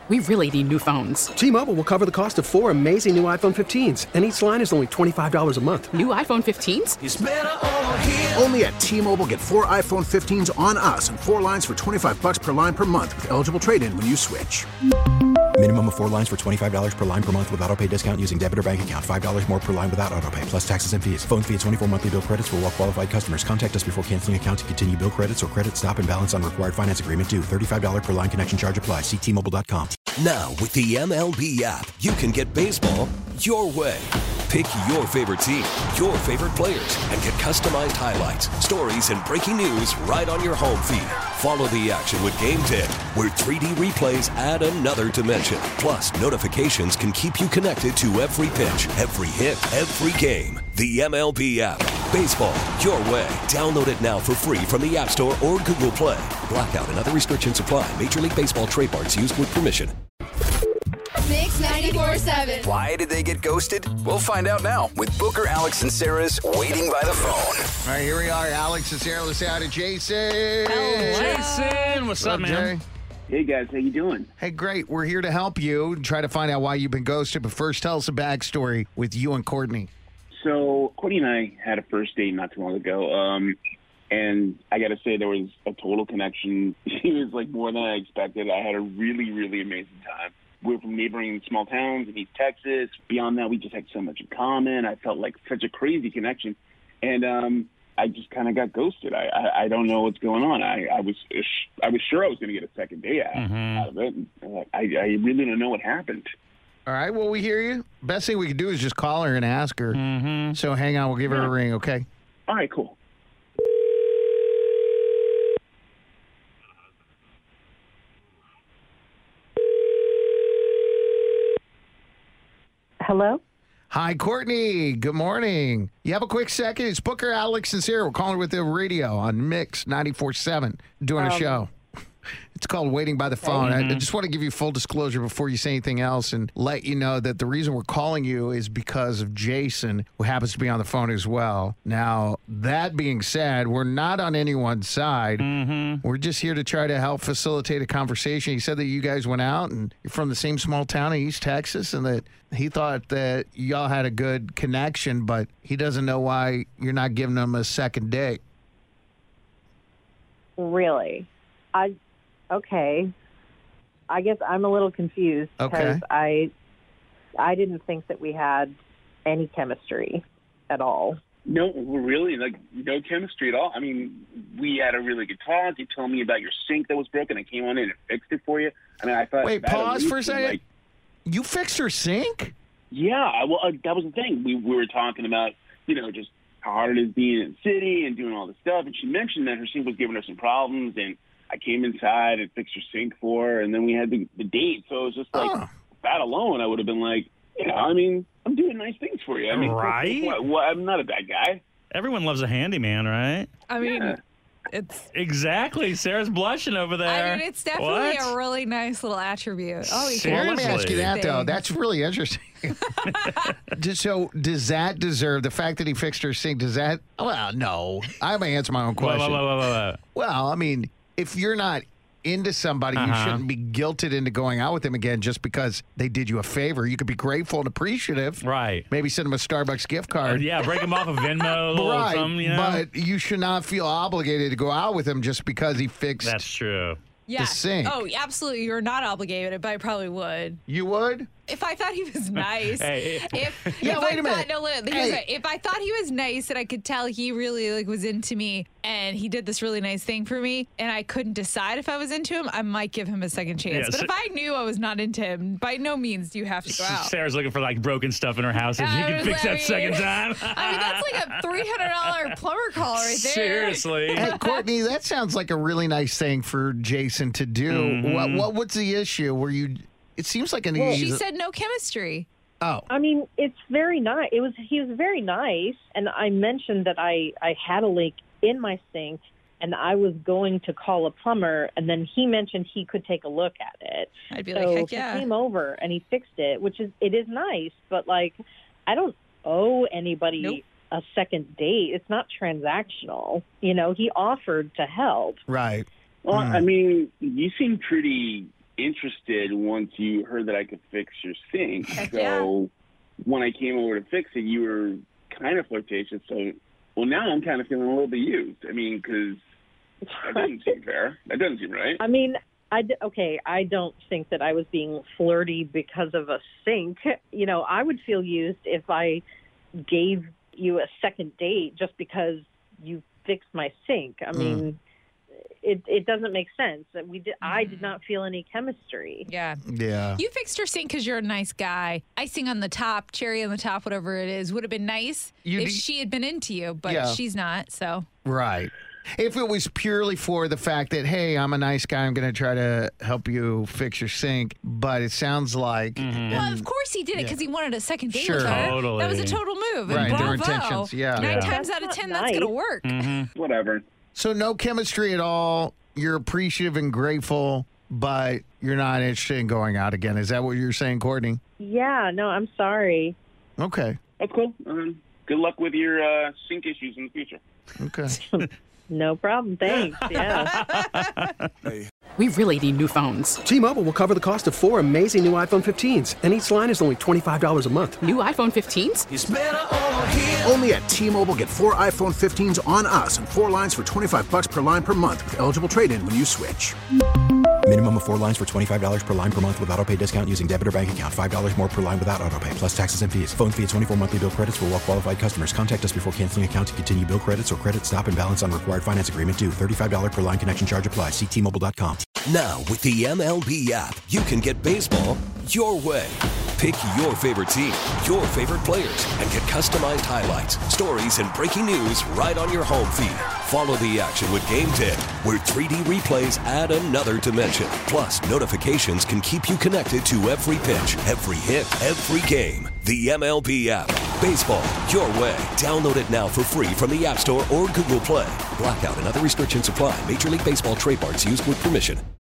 We really need new phones. T-Mobile will cover the cost of 4 amazing new iPhone 15s, and each line is only $25 a month. New iPhone 15s? It's better over here. Only at T-Mobile, get 4 iPhone 15s on us and 4 lines for $25 per line per month with eligible trade-in when you switch. Minimum of 4 lines for $25 per line per month with autopay discount using debit or bank account. $5 more per line without autopay, plus taxes and fees. Phone fee at 24 monthly bill credits for well-qualified customers. Contact us before canceling account to continue bill credits or credit stop and balance on required finance agreement due. $35 per line connection charge applies. See T-Mobile.com. Now, with the MLB app, you can get baseball your way. Pick your favorite team, your favorite players, and get customized highlights, stories, and breaking news right on your home feed. Follow the action with Game Day, where 3D replays add another dimension. Plus, notifications can keep you connected to every pitch, every hit, every game. The MLB app. Baseball your way. Download it now for free from the App Store or Google Play. Blackout and other restrictions apply. Major League Baseball trademarks used with permission. Mix 94.7. Why did they get ghosted? We'll find out now with Booker, Alex, and Sarah's Waiting by the Phone. All right, here we are, Alex and Sarah. Let's say hi to Jason. Hello. Jason, what's up, man? Jay? Hey, guys. How you doing? Hey, great. We're here to help you and try to find out why you've been ghosted. But first, tell us a backstory with you and Courtney. So, Courtney and I had a first date not too long ago. And I got to say, there was a total connection. She was like more than I expected. I had a really, really amazing time. We're from neighboring small towns in East Texas. Beyond that, we just had so much in common. I felt like such a crazy connection. And I just kind of got ghosted. I don't know what's going on. I was sure I was going to get a second day out of it. I really don't know what happened. All right, well, we hear you. Best thing we can do is just call her and ask her. Mm-hmm. So hang on, we'll give her a ring, okay? All right, cool. Hello? Hi, Courtney. Good morning. You have a quick second? It's Booker, Alex, and Sarah. We're calling with the radio on Mix 94.7, doing a show. It's called Waiting by the Phone. I just want to give you full disclosure before you say anything else and let you know that the reason we're calling you is because of Jason, who happens to be on the phone as well. Now, that being said, we're not on anyone's side. We're just here to try to help facilitate a conversation. He said that you guys went out and you're from the same small town in East Texas and that he thought that y'all had a good connection, but he doesn't know why you're not giving him a second date. Really? Okay. I guess I'm a little confused because I didn't think that we had any chemistry at all. No, really, no chemistry at all. I mean, we had a really good talk. You told me about your sink that was broken. I came on in and fixed it for you. I mean, I thought. Wait, pause for a second. You fixed her sink? Yeah, well, that was the thing. We were talking about, just how hard it is being in the city and doing all this stuff. And she mentioned that her sink was giving her some problems, and I came inside and fixed her sink for her, and then we had the date. So it was just like, that alone, I would have been like, I mean, I'm doing nice things for you. I mean, right? I'm not a bad guy. Everyone loves a handyman, right? I mean, it's... Exactly. Sarah's blushing over there. I mean, it's definitely a really nice little attribute. Oh, well, let me ask you that, though. That's really interesting. So does that deserve, the fact that he fixed her sink, does that... Well, no. I have to answer my own question. Well, I mean... If you're not into somebody, you shouldn't be guilted into going out with them again just because they did you a favor. You could be grateful and appreciative. Right. Maybe send them a Starbucks gift card. Yeah, break them off a Venmo or something, But you should not feel obligated to go out with him just because he fixed That's true. Yeah. the sink. Oh, absolutely. You're not obligated, but I probably would. You would? If I thought he was nice. Wait a minute. If I thought he was nice and I could tell he really was into me and he did this really nice thing for me and I couldn't decide if I was into him, I might give him a second chance. Yeah, but if I knew I was not into him, by no means do you have to go out. Sarah's looking for broken stuff in her house and she can fix that second time. I mean, that's like a $300 plumber call right there. Seriously. Hey, Courtney, that sounds like a really nice thing for Jason to do. What's the issue? It seems like she said no chemistry. Oh. I mean, it's very nice. He was very nice, and I mentioned that I had a leak in my sink, and I was going to call a plumber, and then he mentioned he could take a look at it. I'd be like, heck yeah. He came over, and he fixed it, it is nice, but, I don't owe anybody a second date. It's not transactional. He offered to help. Right. Well, I mean, you seem pretty interested once you heard that I could fix your sink. So when I came over to fix it, you were kind of flirtatious. So, well, now I'm kind of feeling a little bit used. I mean, because that doesn't seem fair. That doesn't seem right. I mean, I don't think that I was being flirty because of a sink. You know, I would feel used if I gave you a second date just because you fixed my sink. I mean, it doesn't make sense. I did not feel any chemistry. Yeah. You fixed her sink because you're a nice guy. Icing on the top, cherry on the top, whatever it is, would have been nice if she had been into you, but she's not, so. Right. If it was purely for the fact that, hey, I'm a nice guy, I'm going to try to help you fix your sink, but it sounds like... Well, of course he did it because he wanted a second date Sure. with her. Totally. That was a total move. Right, and their bravo. intentions, yeah. 9 times out of 10, that's going to work. Whatever. So no chemistry at all. You're appreciative and grateful, but you're not interested in going out again. Is that what you're saying, Courtney? Yeah, no, I'm sorry. Okay. That's cool. Good luck with your sink issues in the future. Okay. No problem. Thanks. Yeah. We really need new phones. T-Mobile will cover the cost of 4 amazing new iPhone 15s, and each line is only $25 a month. New iPhone 15s? It's better over here. Only at T-Mobile, get 4 iPhone 15s on us and 4 lines for $25 per line per month with eligible trade-in when you switch. Minimum of 4 lines for $25 per line per month with autopay discount using debit or bank account. $5 more per line without autopay, plus taxes and fees. Phone fee at 24 monthly bill credits for well-qualified customers. Contact us before canceling account to continue bill credits or credit stop and balance on required finance agreement due. $35 per line connection charge applies. See T-Mobile.com. Now, with the MLB app, you can get baseball your way. Pick your favorite team, your favorite players, and get customized highlights, stories, and breaking news right on your home feed. Follow the action with Game Day, where 3D replays add another dimension. Plus, notifications can keep you connected to every pitch, every hit, every game. The MLB app. Baseball your way. Download it now for free from the App Store or Google Play. Blackout and other restrictions apply. Major League Baseball trademarks used with permission.